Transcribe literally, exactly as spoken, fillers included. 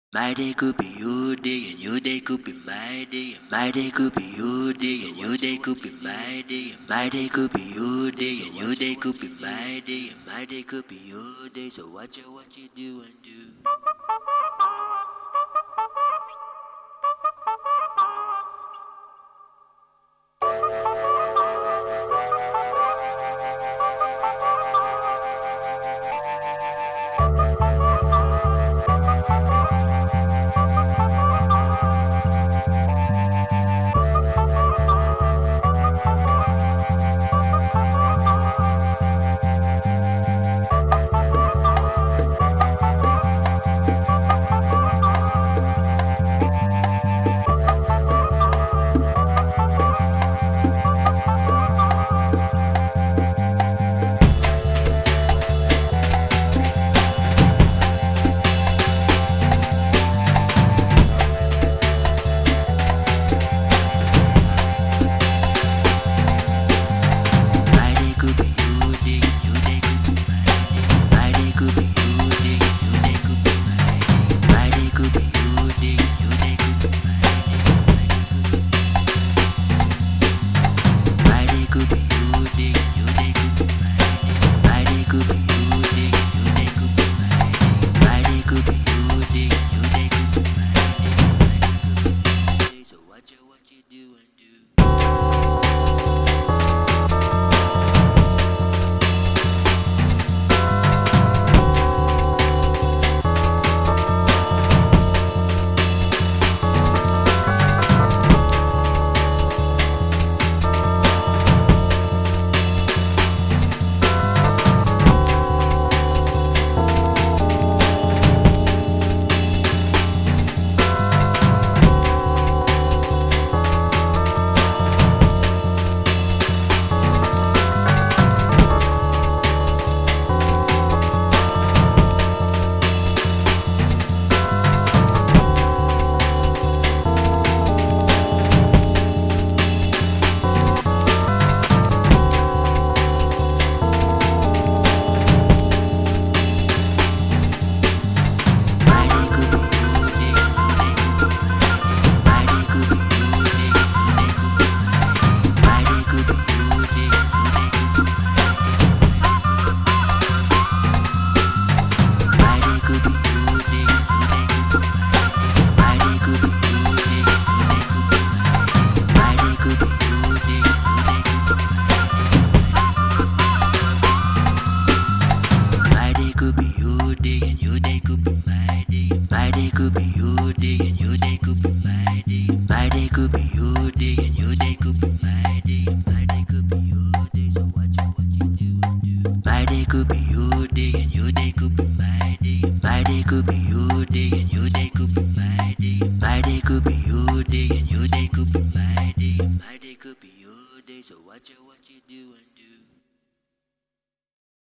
My day could be your day, and your day could be my day. And my day could be your day, and your day could be my day. And my day could be your day, and your day could be my day. And my day could be your day. So watch out what you do and do. So watch out what